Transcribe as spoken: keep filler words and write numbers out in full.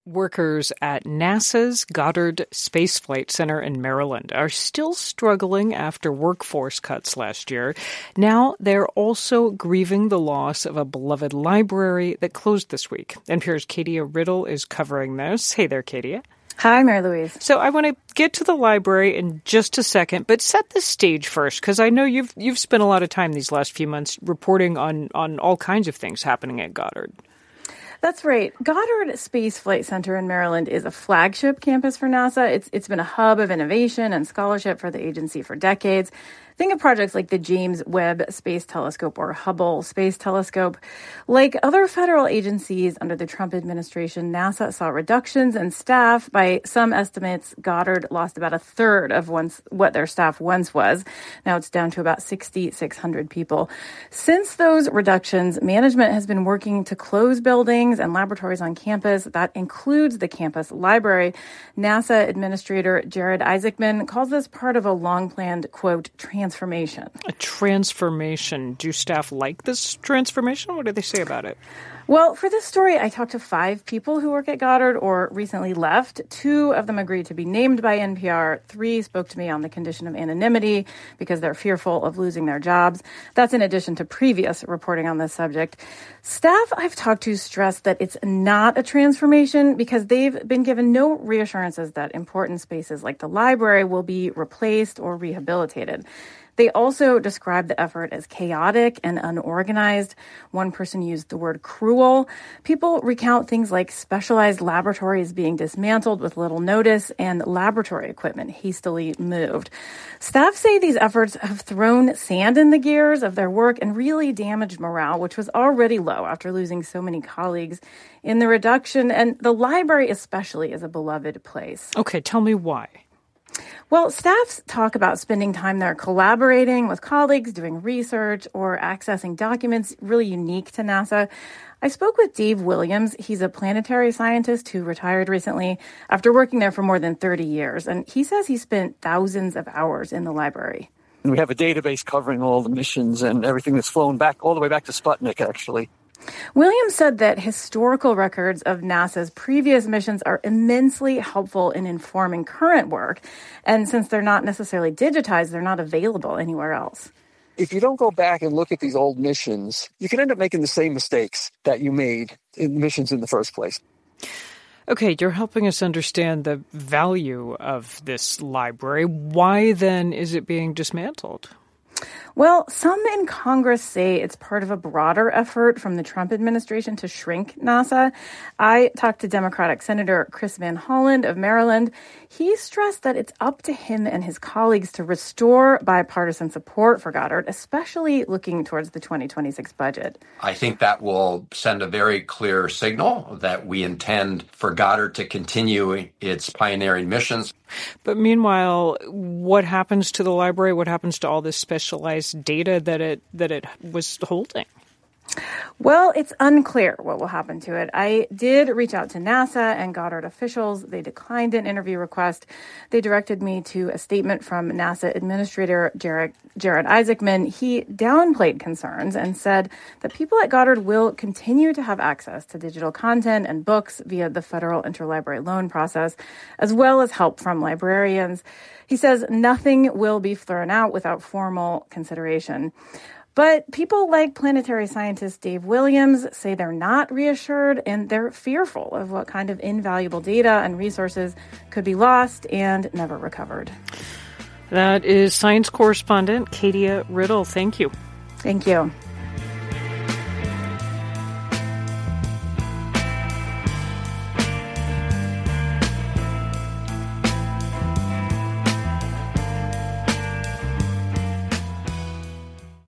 Workers at NASA's Goddard Space Flight Center in Maryland are still struggling after workforce cuts last year. Now they're also grieving the loss of a beloved library that closed this week. N P R's Katia Riddle is covering this. Hey there, Katia. Hi, Mary Louise. So I want to get to the library in just a second, but set the stage first, because I know you've you've spent a lot of time these last few months reporting on, on all kinds of things happening at Goddard. That's right. Goddard Space Flight Center in Maryland is a flagship campus for NASA. It's It's been a hub of innovation and scholarship for the agency for decades. Think of projects like the James Webb Space Telescope or Hubble Space Telescope. Like other federal agencies under the Trump administration, NASA saw reductions in staff. By some estimates, Goddard lost about a third of once, what their staff once was. Now it's down to about six thousand six hundred people. Since those reductions, management has been working to close buildings and laboratories on campus. That includes the campus library. NASA Administrator Jared Isaacman calls this part of a long-planned, quote, transformation. A transformation. Do staff like this transformation? What do they say about it? Well, for this story, I talked to five people who work at Goddard or recently left. Two of them agreed to be named by N P R. Three spoke to me on the condition of anonymity because they're fearful of losing their jobs. That's in addition to previous reporting on this subject. Staff I've talked to stress that it's not a transformation because they've been given no reassurances that important spaces like the library will be replaced or rehabilitated. They also described the effort as chaotic and unorganized. One person used the word cruel. People recount things like specialized laboratories being dismantled with little notice and laboratory equipment hastily moved. Staff say these efforts have thrown sand in the gears of their work and really damaged morale, which was already low after losing so many colleagues in the reduction. And the library especially is a beloved place. Okay, tell me why. Well, staffs talk about spending time there collaborating with colleagues, doing research, or accessing documents really unique to NASA. I spoke with Dave Williams. He's a planetary scientist who retired recently after working there for more than thirty years. And he says he spent thousands of hours in the library. And we have a database covering all the missions and everything that's flown back all the way back to Sputnik, actually. Williams said that historical records of NASA's previous missions are immensely helpful in informing current work. And since they're not necessarily digitized, they're not available anywhere else. If you don't go back and look at these old missions, you can end up making the same mistakes that you made in missions in the first place. Okay, you're helping us understand the value of this library. Why then is it being dismantled? Well, some in Congress say it's part of a broader effort from the Trump administration to shrink NASA. I talked to Democratic Senator Chris Van Hollen of Maryland. He stressed that it's up to him and his colleagues to restore bipartisan support for Goddard, especially looking towards the twenty twenty-six budget. I think that will send a very clear signal that we intend for Goddard to continue its pioneering missions. But meanwhile, what happens to the library? What happens to all this specialized data that it that it was holding? Well, it's unclear what will happen to it. I did reach out to NASA and Goddard officials. They declined an interview request. They directed me to a statement from NASA Administrator Jared, Jared Isaacman. He downplayed concerns and said that people at Goddard will continue to have access to digital content and books via the federal interlibrary loan process, as well as help from librarians. He says nothing will be thrown out without formal consideration. But people like planetary scientist Dave Williams say they're not reassured and they're fearful of what kind of invaluable data and resources could be lost and never recovered. That is science correspondent Katia Riddle. Thank you. Thank you.